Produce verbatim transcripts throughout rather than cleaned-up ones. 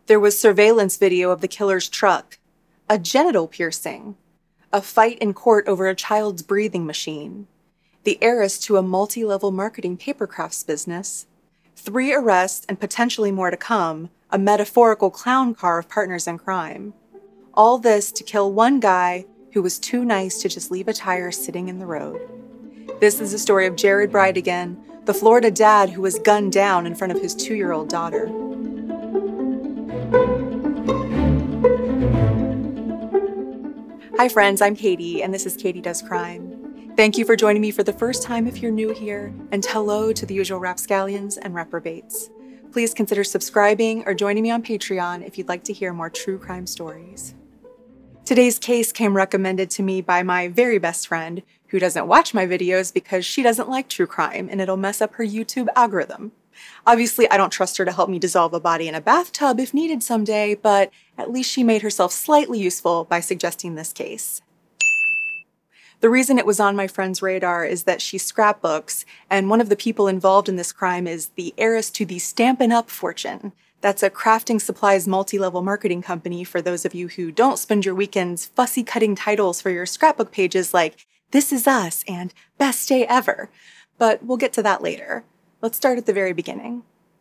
There was surveillance video of the killer's truck, a genital piercing, a fight in court over a child's breathing machine, the heiress to a multi-level marketing paper crafts business, three arrests and potentially more to come, a metaphorical clown car of partners in crime. All this to kill one guy who was too nice to just leave a tire sitting in the road. This is the story of Jared Bridegan, the Florida dad who was gunned down in front of his two-year-old daughter. Hi friends, I'm Katie, and this is Katie Does Crime. Thank you for joining me for the first time if you're new here, and hello to the usual rapscallions and reprobates. Please consider subscribing or joining me on Patreon if you'd like to hear more true crime stories. Today's case came recommended to me by my very best friend, who doesn't watch my videos because she doesn't like true crime and it'll mess up her YouTube algorithm. Obviously, I don't trust her to help me dissolve a body in a bathtub if needed someday, but at least she made herself slightly useful by suggesting this case. The reason it was on my friend's radar is that she scrapbooks, and one of the people involved in this crime is the heiress to the Stampin' Up! Fortune. That's a crafting supplies multi-level marketing company for those of you who don't spend your weekends fussy cutting titles for your scrapbook pages like This Is Us and Best Day Ever. But we'll get to that later. Let's start at the very beginning.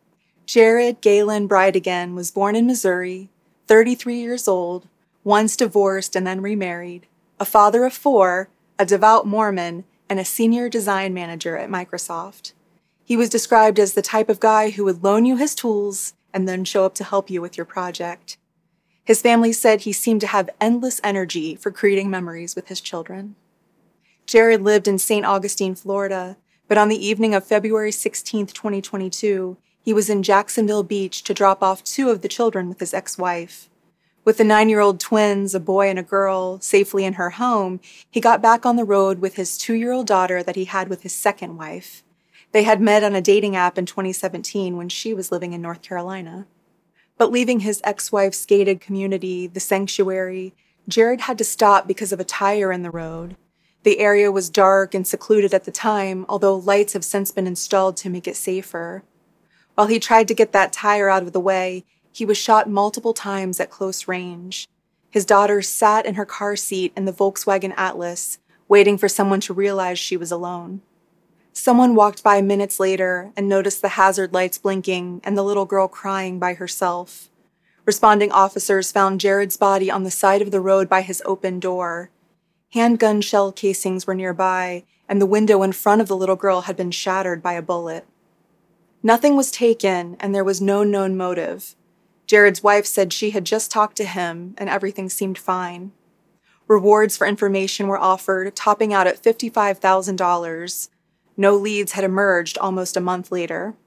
Jared Galen Bridegan was born in Missouri, thirty-three years old, once divorced and then remarried, a father of four, a devout Mormon, and a senior design manager at Microsoft. He was described as the type of guy who would loan you his tools and then show up to help you with your project. His family said he seemed to have endless energy for creating memories with his children. Jared lived in Saint Augustine, Florida, but on the evening of February sixteenth, twenty twenty-two, he was in Jacksonville Beach to drop off two of the children with his ex-wife. With the nine-year-old twins, a boy and a girl, safely in her home, he got back on the road with his two-year-old daughter that he had with his second wife. They had met on a dating app in twenty seventeen when she was living in North Carolina. But leaving his ex-wife's gated community, the Sanctuary, Jared had to stop because of a tire in the road. The area was dark and secluded at the time, although lights have since been installed to make it safer. While he tried to get that tire out of the way, he was shot multiple times at close range. His daughter sat in her car seat in the Volkswagen Atlas, waiting for someone to realize she was alone. Someone walked by minutes later and noticed the hazard lights blinking and the little girl crying by herself. Responding officers found Jared's body on the side of the road by his open door. Handgun shell casings were nearby, and the window in front of the little girl had been shattered by a bullet. Nothing was taken, and there was no known motive. Jared's wife said she had just talked to him, and everything seemed fine. Rewards for information were offered, topping out at fifty-five thousand dollars. No leads had emerged almost a month later.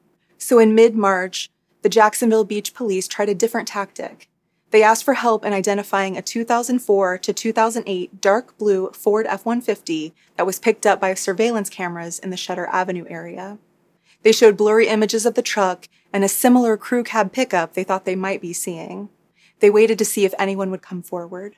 So in mid-March, the Jacksonville Beach police tried a different tactic. They asked for help in identifying a two thousand four to two thousand eight dark blue Ford F one fifty that was picked up by surveillance cameras in the Shutter Avenue area. They showed blurry images of the truck and a similar crew cab pickup they thought they might be seeing. They waited to see if anyone would come forward.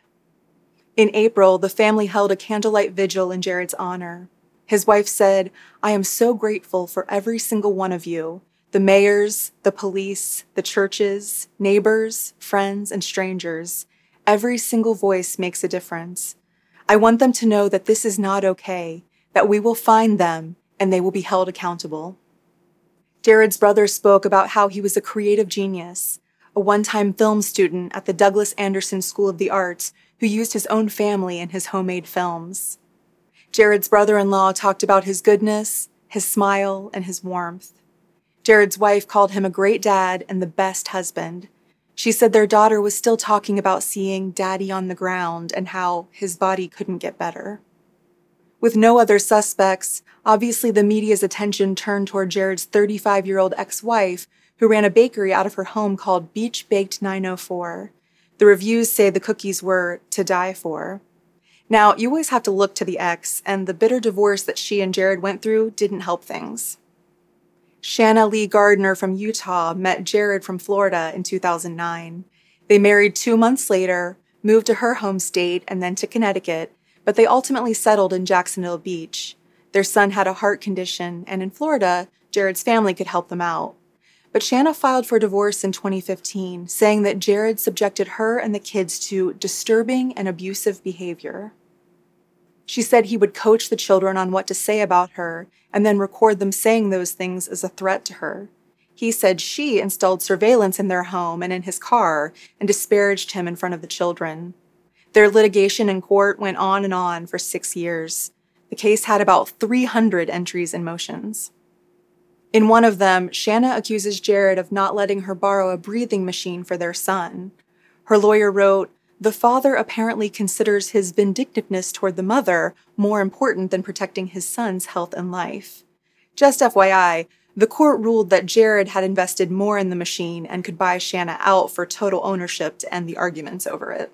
In April, the family held a candlelight vigil in Jared's honor. His wife said, "I am so grateful for every single one of you, the mayors, the police, the churches, neighbors, friends, and strangers. Every single voice makes a difference. I want them to know that this is not okay, that we will find them and they will be held accountable." Jared's brother spoke about how he was a creative genius, a one-time film student at the Douglas Anderson School of the Arts who used his own family in his homemade films. Jared's brother-in-law talked about his goodness, his smile, and his warmth. Jared's wife called him a great dad and the best husband. She said their daughter was still talking about seeing Daddy on the ground and how his body couldn't get better. With no other suspects, obviously the media's attention turned toward Jared's thirty-five-year-old ex-wife, who ran a bakery out of her home called Beach Baked nine oh four. The reviews say the cookies were to die for. Now, you always have to look to the ex, and the bitter divorce that she and Jared went through didn't help things. Shanna Lee Gardner from Utah met Jared from Florida in two thousand nine. They married two months later, moved to her home state, and then to Connecticut, but they ultimately settled in Jacksonville Beach. Their son had a heart condition, and in Florida, Jared's family could help them out. But Shanna filed for divorce in twenty fifteen, saying that Jared subjected her and the kids to disturbing and abusive behavior. She said he would coach the children on what to say about her and then record them saying those things as a threat to her. He said she installed surveillance in their home and in his car and disparaged him in front of the children. Their litigation in court went on and on for six years. The case had about three hundred entries and motions. In one of them, Shanna accuses Jared of not letting her borrow a breathing machine for their son. Her lawyer wrote, "The father apparently considers his vindictiveness toward the mother more important than protecting his son's health and life." Just F Y I, the court ruled that Jared had invested more in the machine and could buy Shanna out for total ownership to end the arguments over it.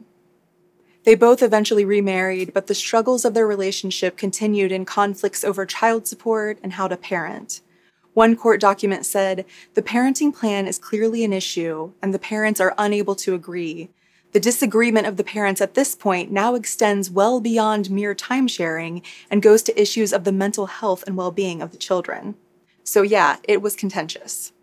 They both eventually remarried, but the struggles of their relationship continued in conflicts over child support and how to parent. One court document said, "The parenting plan is clearly an issue, and the parents are unable to agree. The disagreement of the parents at this point now extends well beyond mere time sharing and goes to issues of the mental health and well-being of the children." So yeah, it was contentious.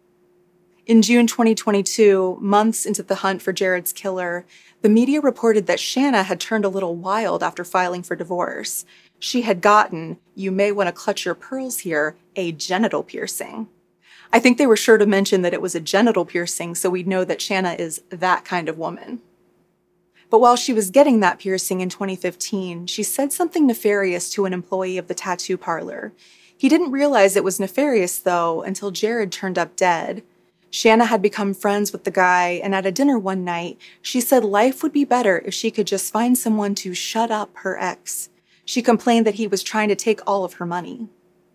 In June twenty twenty-two, months into the hunt for Jared's killer, the media reported that Shanna had turned a little wild after filing for divorce. She had gotten, you may want to clutch your pearls here, a genital piercing. I think they were sure to mention that it was a genital piercing so we'd know that Shanna is that kind of woman. But while she was getting that piercing in twenty fifteen, she said something nefarious to an employee of the tattoo parlor. He didn't realize it was nefarious, though, until Jared turned up dead. Shanna had become friends with the guy, and at a dinner one night, she said life would be better if she could just find someone to shut up her ex. She complained that he was trying to take all of her money.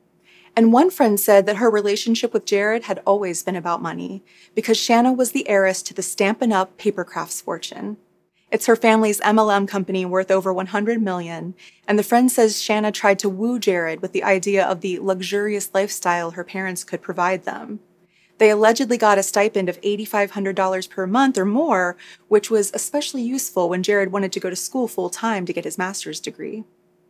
And one friend said that her relationship with Jared had always been about money, because Shanna was the heiress to the Stampin' Up! Paper crafts fortune. It's her family's M L M company worth over one hundred million dollars, and the friend says Shanna tried to woo Jared with the idea of the luxurious lifestyle her parents could provide them. They allegedly got a stipend of eight thousand five hundred dollars per month or more, which was especially useful when Jared wanted to go to school full-time to get his master's degree.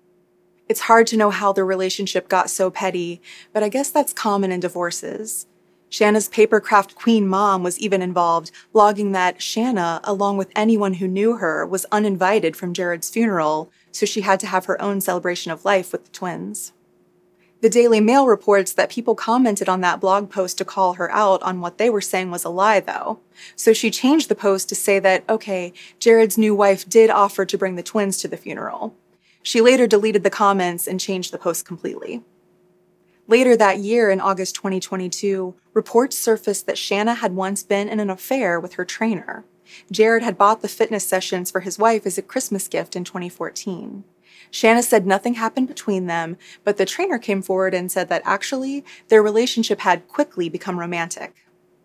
It's hard to know how their relationship got so petty, but I guess that's common in divorces. Shanna's papercraft queen mom was even involved, blogging that Shanna, along with anyone who knew her, was uninvited from Jared's funeral, so she had to have her own celebration of life with the twins. The Daily Mail reports that people commented on that blog post to call her out on what they were saying was a lie, though. So she changed the post to say that, okay, Jared's new wife did offer to bring the twins to the funeral. She later deleted the comments and changed the post completely. Later that year, in August twenty twenty-two, reports surfaced that Shanna had once been in an affair with her trainer. Jared had bought the fitness sessions for his wife as a Christmas gift in twenty fourteen. Shanna said nothing happened between them, but the trainer came forward and said that actually, their relationship had quickly become romantic.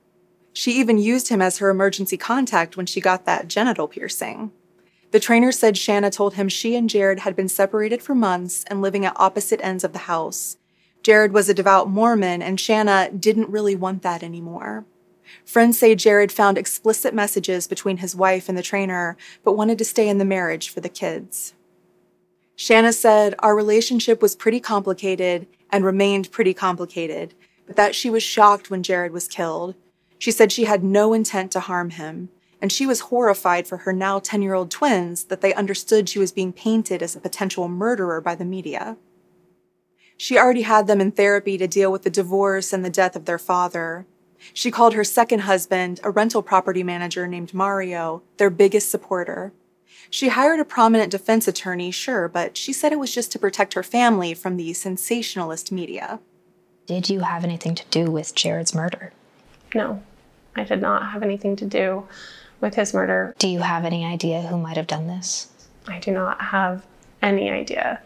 She even used him as her emergency contact when she got that genital piercing. The trainer said Shanna told him she and Jared had been separated for months and living at opposite ends of the house. Jared was a devout Mormon, and Shanna didn't really want that anymore. Friends say Jared found explicit messages between his wife and the trainer, but wanted to stay in the marriage for the kids. Shanna said, "Our relationship was pretty complicated and remained pretty complicated, but that she was shocked when Jared was killed. She said she had no intent to harm him, and she was horrified for her now ten-year-old twins that they understood she was being painted as a potential murderer by the media." She already had them in therapy to deal with the divorce and the death of their father. She called her second husband, a rental property manager named Mario, their biggest supporter. She hired a prominent defense attorney, sure, but she said it was just to protect her family from the sensationalist media. Did you have anything to do with Jared's murder? No, I did not have anything to do with his murder. Do you have any idea who might have done this? I do not have any idea.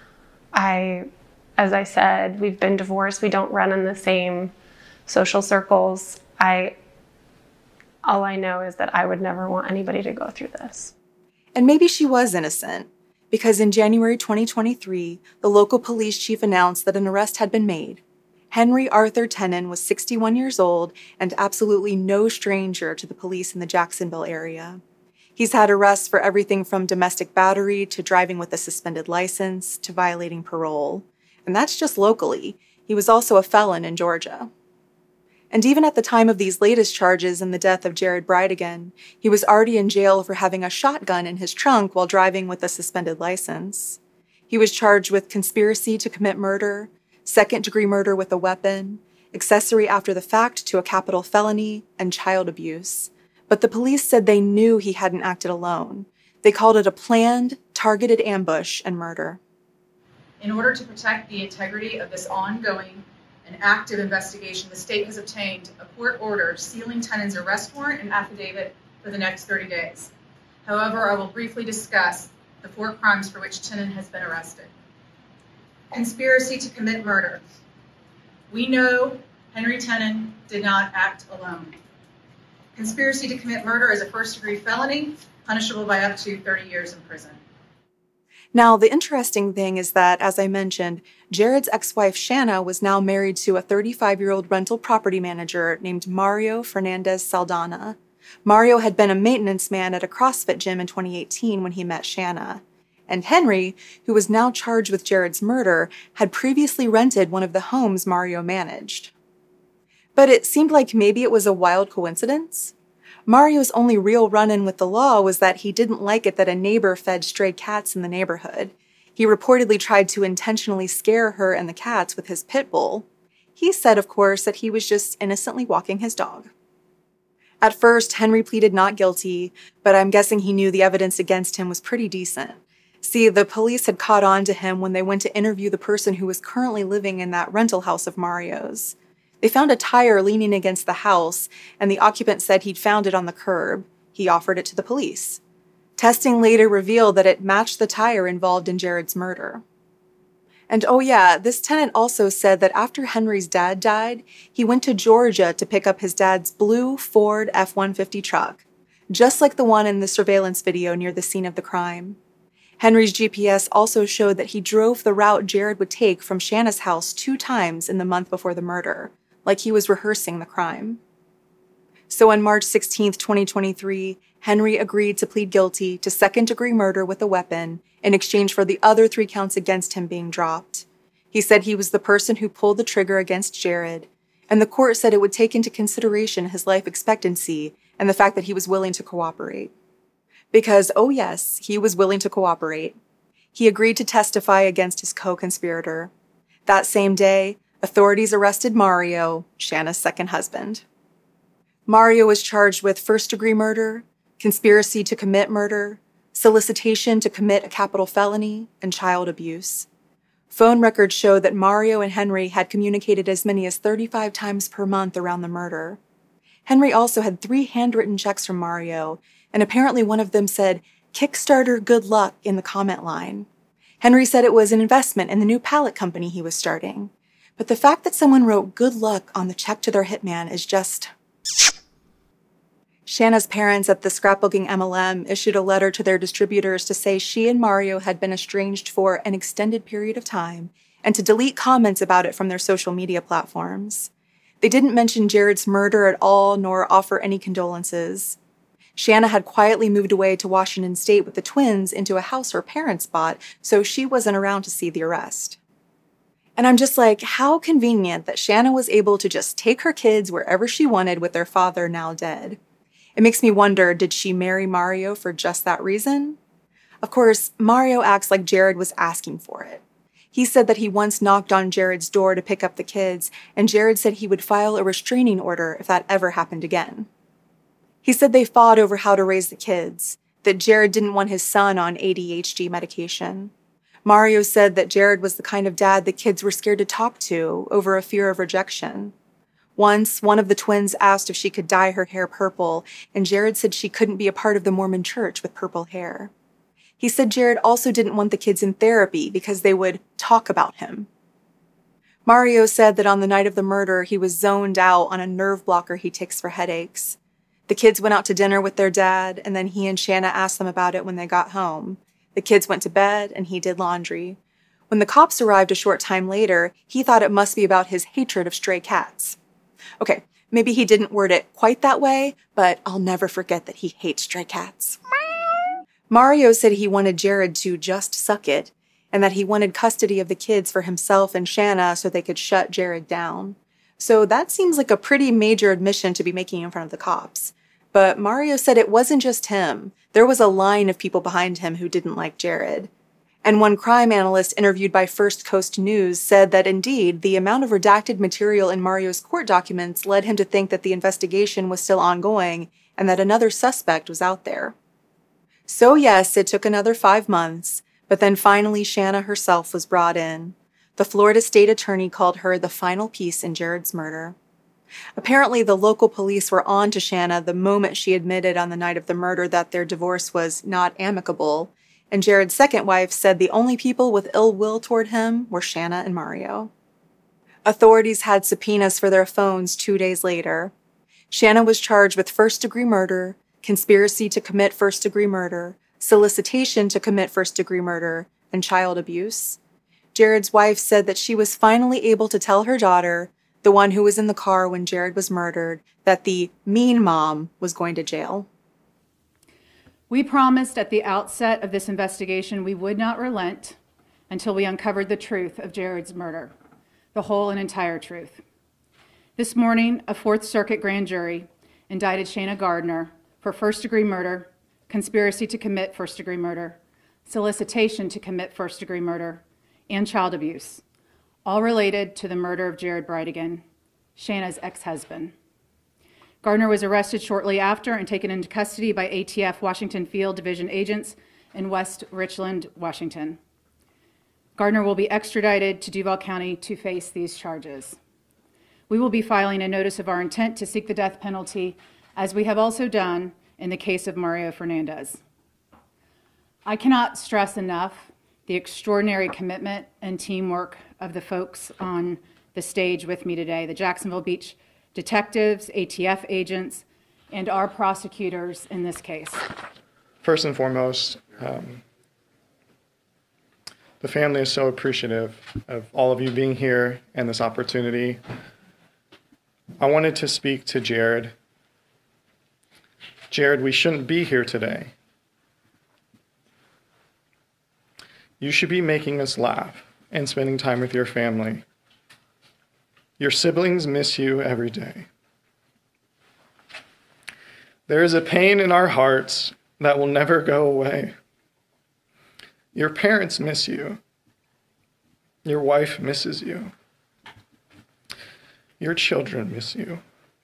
I, as I said, we've been divorced. We don't run in the same social circles. I, all I know is that I would never want anybody to go through this. And maybe she was innocent, because in January twenty twenty-three, the local police chief announced that an arrest had been made. Henry Arthur Tenon was sixty-one years old and absolutely no stranger to the police in the Jacksonville area. He's had arrests for everything from domestic battery to driving with a suspended license to violating parole. And that's just locally. He was also a felon in Georgia. And even at the time of these latest charges and the death of Jared Bridegan, he was already in jail for having a shotgun in his trunk while driving with a suspended license. He was charged with conspiracy to commit murder, second-degree murder with a weapon, accessory after the fact to a capital felony, and child abuse. But the police said they knew he hadn't acted alone. They called it a planned, targeted ambush and murder. In order to protect the integrity of this ongoing and active investigation, the state has obtained a court order sealing Tennan's arrest warrant and affidavit for the next thirty days. However, I will briefly discuss the four crimes for which Tenan has been arrested. Conspiracy to commit murder. We know Henry Tenan did not act alone. Conspiracy to commit murder is a first-degree felony, punishable by up to thirty years in prison. Now, the interesting thing is that, as I mentioned, Jared's ex-wife Shanna was now married to a thirty-five-year-old rental property manager named Mario Fernandez Saldana. Mario had been a maintenance man at a CrossFit gym in twenty eighteen when he met Shanna. And Henry, who was now charged with Jared's murder, had previously rented one of the homes Mario managed. But it seemed like maybe it was a wild coincidence. Mario's only real run-in with the law was that he didn't like it that a neighbor fed stray cats in the neighborhood. He reportedly tried to intentionally scare her and the cats with his pit bull. He said, of course, that he was just innocently walking his dog. At first, Henry pleaded not guilty, but I'm guessing he knew the evidence against him was pretty decent. See, the police had caught on to him when they went to interview the person who was currently living in that rental house of Mario's. They found a tire leaning against the house, and the occupant said he'd found it on the curb. He offered it to the police. Testing later revealed that it matched the tire involved in Jared's murder. And oh yeah, this tenant also said that after Henry's dad died, he went to Georgia to pick up his dad's blue Ford F one fifty truck, just like the one in the surveillance video near the scene of the crime. Henry's G P S also showed that he drove the route Jared would take from Shanna's house two times in the month before the murder, like he was rehearsing the crime. So on March sixteenth, twenty twenty-three, Henry agreed to plead guilty to second-degree murder with a weapon in exchange for the other three counts against him being dropped. He said he was the person who pulled the trigger against Jared, and the court said it would take into consideration his life expectancy and the fact that he was willing to cooperate. Because, oh yes, he was willing to cooperate. He agreed to testify against his co-conspirator. That same day, authorities arrested Mario, Shanna's second husband. Mario was charged with first-degree murder, conspiracy to commit murder, solicitation to commit a capital felony, and child abuse. Phone records show that Mario and Henry had communicated as many as thirty-five times per month around the murder. Henry also had three handwritten checks from Mario, and apparently one of them said, "Kickstarter good luck" in the comment line. Henry said it was an investment in the new pallet company he was starting. But the fact that someone wrote good luck on the check to their hitman is just... Shanna's parents at the scrapbooking M L M issued a letter to their distributors to say she and Mario had been estranged for an extended period of time and to delete comments about it from their social media platforms. They didn't mention Jared's murder at all nor offer any condolences. Shanna had quietly moved away to Washington State with the twins into a house her parents bought, so she wasn't around to see the arrest. And I'm just like, how convenient that Shanna was able to just take her kids wherever she wanted with their father now dead. It makes me wonder, did she marry Mario for just that reason? Of course, Mario acts like Jared was asking for it. He said that he once knocked on Jared's door to pick up the kids, and Jared said he would file a restraining order if that ever happened again. He said they fought over how to raise the kids, that Jared didn't want his son on A D H D medication. Mario said that Jared was the kind of dad the kids were scared to talk to over a fear of rejection. Once, one of the twins asked if she could dye her hair purple, and Jared said she couldn't be a part of the Mormon church with purple hair. He said Jared also didn't want the kids in therapy because they would talk about him. Mario said that on the night of the murder, he was zoned out on a nerve blocker he takes for headaches. The kids went out to dinner with their dad, and then he and Shanna asked them about it when they got home. The kids went to bed, and he did laundry. When the cops arrived a short time later, he thought it must be about his hatred of stray cats. Okay, maybe he didn't word it quite that way, but I'll never forget that he hates stray cats. Mario said he wanted Jared to just suck it, and that he wanted custody of the kids for himself and Shanna so they could shut Jared down. So that seems like a pretty major admission to be making in front of the cops. But Mario said it wasn't just him. There was a line of people behind him who didn't like Jared. And one crime analyst interviewed by First Coast News said that indeed, the amount of redacted material in Mario's court documents led him to think that the investigation was still ongoing and that another suspect was out there. So yes, it took another five months, but then finally Shanna herself was brought in. The Florida state attorney called her the final piece in Jared's murder. Apparently, the local police were on to Shanna the moment she admitted on the night of the murder that their divorce was not amicable, and Jared's second wife said the only people with ill will toward him were Shanna and Mario. Authorities had subpoenas for their phones two days later. Shanna was charged with first-degree murder, conspiracy to commit first-degree murder, solicitation to commit first-degree murder, and child abuse. Jared's wife said that she was finally able to tell her daughter, the one who was in the car when Jared was murdered, that the mean mom was going to jail. We promised at the outset of this investigation we would not relent until we uncovered the truth of Jared's murder, the whole and entire truth. This morning, a Fourth Circuit grand jury indicted Shanna Gardner for first-degree murder, conspiracy to commit first-degree murder, solicitation to commit first-degree murder, and child abuse, all related to the murder of Jared Bridegan, Shanna's ex-husband. Gardner was arrested shortly after and taken into custody by A T F Washington Field Division agents in West Richland, Washington. Gardner will be extradited to Duval County to face these charges. We will be filing a notice of our intent to seek the death penalty, as we have also done in the case of Mario Fernandez. I cannot stress enough the extraordinary commitment and teamwork of the folks on the stage with me today, the Jacksonville Beach detectives, A T F agents, and our prosecutors in this case. First and foremost, um, the family is so appreciative of all of you being here and this opportunity. I wanted to speak to Jared. Jared, we shouldn't be here today. You should be making us laugh and spending time with your family. Your siblings miss you every day. There is a pain in our hearts that will never go away. Your parents miss you. Your wife misses you. Your children miss you.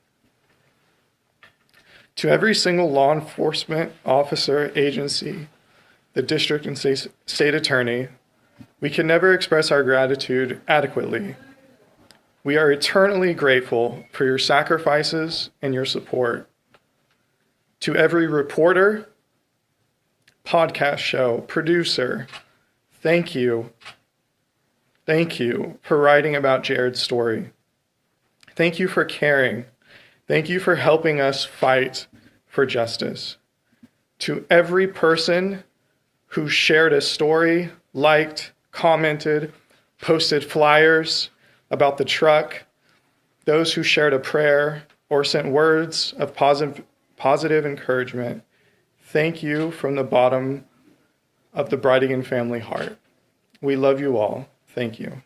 To every single law enforcement officer, agency, the district and state, state attorney, we can never express our gratitude adequately. We are eternally grateful for your sacrifices and your support. To every reporter, podcast show, producer, thank you. Thank you for writing about Jared's story. Thank you for caring. Thank you for helping us fight for justice. To every person who shared a story, liked, commented, posted flyers about the truck, those who shared a prayer or sent words of positive, positive encouragement, thank you from the bottom of the Bridegan family heart. We love you all. Thank you.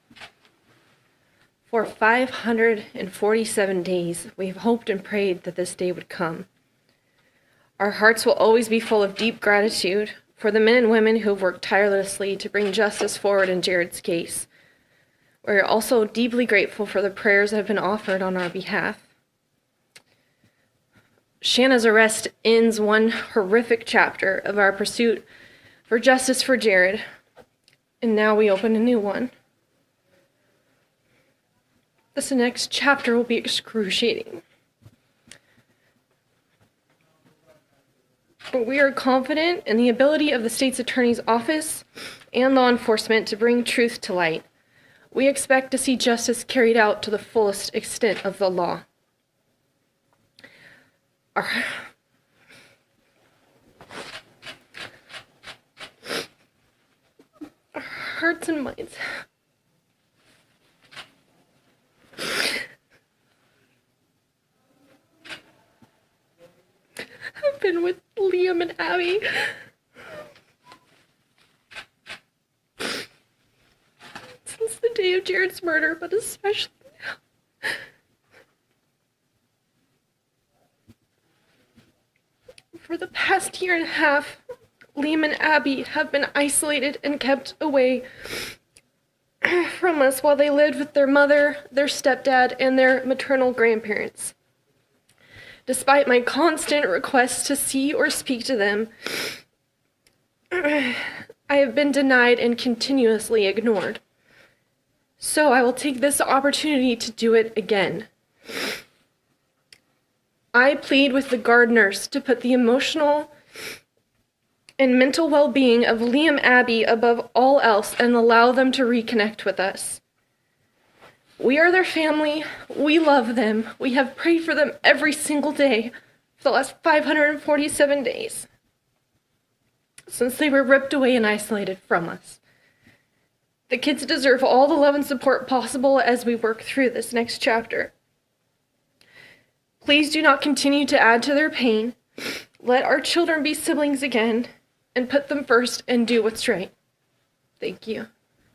For five hundred forty-seven days, we have hoped and prayed that this day would come. Our hearts will always be full of deep gratitude for the men and women who have worked tirelessly to bring justice forward in Jared's case. We're also deeply grateful for the prayers that have been offered on our behalf. Shanna's arrest ends one horrific chapter of our pursuit for justice for Jared, and now we open a new one. This next chapter will be excruciating. But we are confident in the ability of the state's attorney's office and law enforcement to bring truth to light. We expect to see justice carried out to the fullest extent of the law. Our, our hearts and minds have been with Liam and Abby since the day of Jared's murder, but especially now. For the past year and a half, Liam and Abby have been isolated and kept away from us while they lived with their mother, their stepdad, and their maternal grandparents. Despite my constant requests to see or speak to them, I have been denied and continuously ignored. So I will take this opportunity to do it again. I plead with the Gardners to put the emotional and mental well-being of Liam Abby above all else and allow them to reconnect with us. We are their family. We love them. We have prayed for them every single day for the last five hundred forty-seven days since they were ripped away and isolated from us. The kids deserve all the love and support possible as we work through this next chapter. Please do not continue to add to their pain. Let our children be siblings again, and put them first and do what's right. Thank you.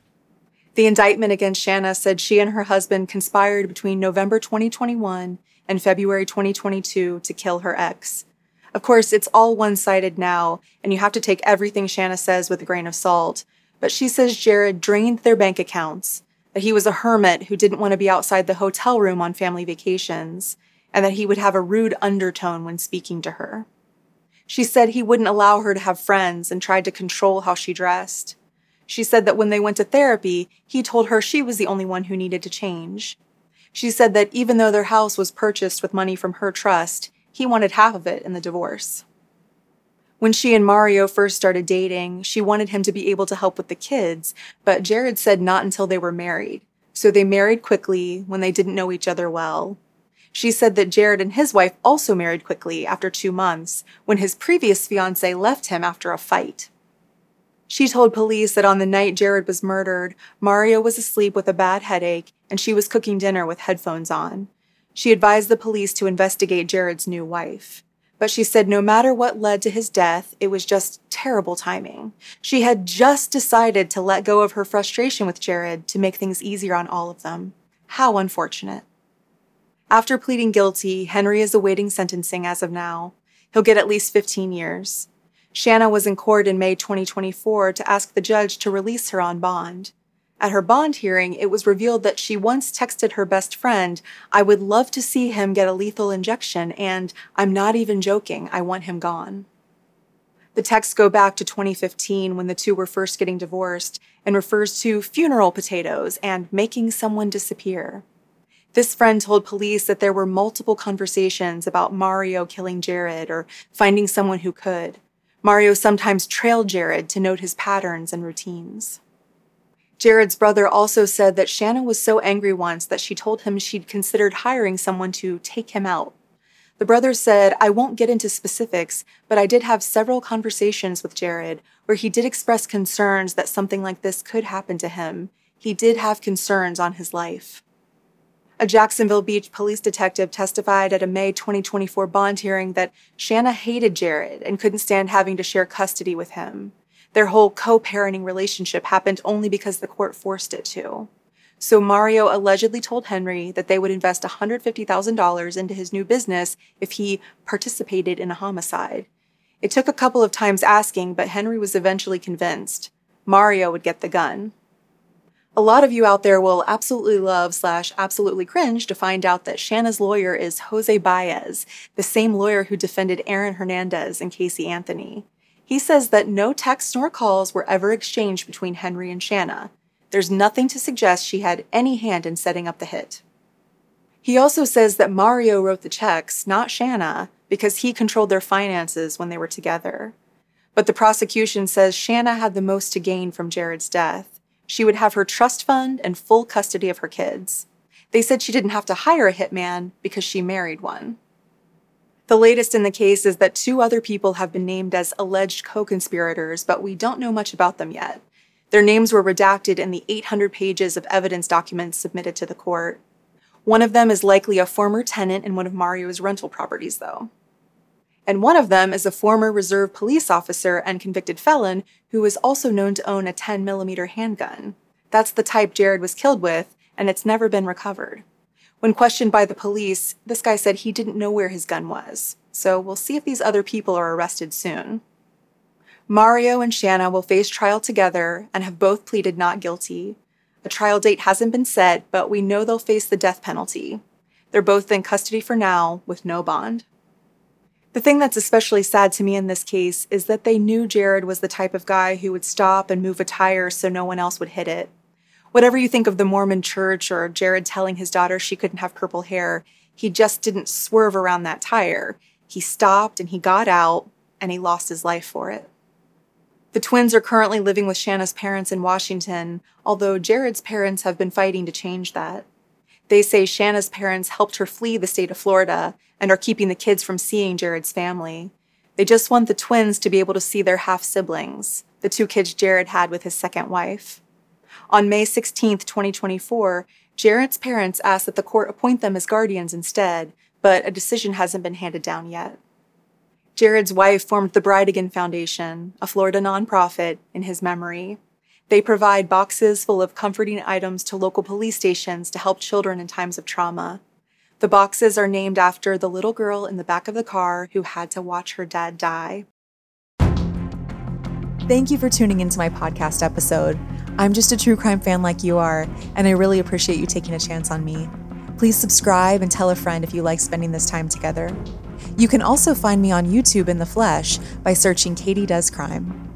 The indictment against Shanna said she and her husband conspired between November twenty twenty-one and February twenty twenty-two to kill her ex. Of course, it's all one-sided now, and you have to take everything Shanna says with a grain of salt. But she says Jared drained their bank accounts, that he was a hermit who didn't want to be outside the hotel room on family vacations, and that he would have a rude undertone when speaking to her. She said he wouldn't allow her to have friends and tried to control how she dressed. She said that when they went to therapy, he told her she was the only one who needed to change. She said that even though their house was purchased with money from her trust, he wanted half of it in the divorce. When she and Mario first started dating, she wanted him to be able to help with the kids, but Jared said not until they were married. So they married quickly when they didn't know each other well. She said that Jared and his wife also married quickly after two months, when his previous fiancée left him after a fight. She told police that on the night Jared was murdered, Mario was asleep with a bad headache and she was cooking dinner with headphones on. She advised the police to investigate Jared's new wife. But she said no matter what led to his death, it was just terrible timing. She had just decided to let go of her frustration with Jared to make things easier on all of them. How unfortunate. After pleading guilty, Henry is awaiting sentencing as of now. He'll get at least fifteen years. Shanna was in court in May twenty twenty-four to ask the judge to release her on bond. At her bond hearing, it was revealed that she once texted her best friend, "I would love to see him get a lethal injection, and I'm not even joking, I want him gone." The texts go back to twenty fifteen when the two were first getting divorced and refers to funeral potatoes and making someone disappear. This friend told police that there were multiple conversations about Mario killing Jared or finding someone who could. Mario sometimes trailed Jared to note his patterns and routines. Jared's brother also said that Shanna was so angry once that she told him she'd considered hiring someone to take him out. The brother said, "I won't get into specifics, but I did have several conversations with Jared where he did express concerns that something like this could happen to him. He did have concerns on his life." A Jacksonville Beach police detective testified at a May twenty twenty-four bond hearing that Shanna hated Jared and couldn't stand having to share custody with him. Their whole co-parenting relationship happened only because the court forced it to. So Mario allegedly told Henry that they would invest one hundred fifty thousand dollars into his new business if he participated in a homicide. It took a couple of times asking, but Henry was eventually convinced. Mario would get the gun. A lot of you out there will absolutely love slash absolutely cringe to find out that Shanna's lawyer is Jose Baez, the same lawyer who defended Aaron Hernandez and Casey Anthony. He says that no texts nor calls were ever exchanged between Henry and Shanna. There's nothing to suggest she had any hand in setting up the hit. He also says that Mario wrote the checks, not Shanna, because he controlled their finances when they were together. But the prosecution says Shanna had the most to gain from Jared's death. She would have her trust fund and full custody of her kids. They said she didn't have to hire a hitman because she married one. The latest in the case is that two other people have been named as alleged co-conspirators, but we don't know much about them yet. Their names were redacted in the eight hundred pages of evidence documents submitted to the court. One of them is likely a former tenant in one of Mario's rental properties, though. And one of them is a former reserve police officer and convicted felon who is also known to own a ten millimeter handgun. That's the type Jared was killed with, and it's never been recovered. When questioned by the police, this guy said he didn't know where his gun was. so we'll see if these other people are arrested soon. Mario and Shanna will face trial together and have both pleaded not guilty. A trial date hasn't been set, but we know they'll face the death penalty. They're both in custody for now, with no bond. The thing that's especially sad to me in this case is that they knew Jared was the type of guy who would stop and move a tire so no one else would hit it. Whatever you think of the Mormon church or Jared telling his daughter she couldn't have purple hair, he just didn't swerve around that tire. He stopped and he got out, and he lost his life for it. The twins are currently living with Shanna's parents in Washington, although Jared's parents have been fighting to change that. They say Shanna's parents helped her flee the state of Florida and are keeping the kids from seeing Jared's family. They just want the twins to be able to see their half-siblings, the two kids Jared had with his second wife. On May sixteenth, twenty twenty-four, Jared's parents asked that the court appoint them as guardians instead, but a decision hasn't been handed down yet. Jared's wife formed the Bridegan Foundation, a Florida nonprofit, in his memory. They provide boxes full of comforting items to local police stations to help children in times of trauma. The boxes are named after the little girl in the back of the car who had to watch her dad die. Thank you for tuning into my podcast episode. I'm just a true crime fan like you are, and I really appreciate you taking a chance on me. Please subscribe and tell a friend if you like spending this time together. You can also find me on YouTube in the flesh by searching Katie Does Crime.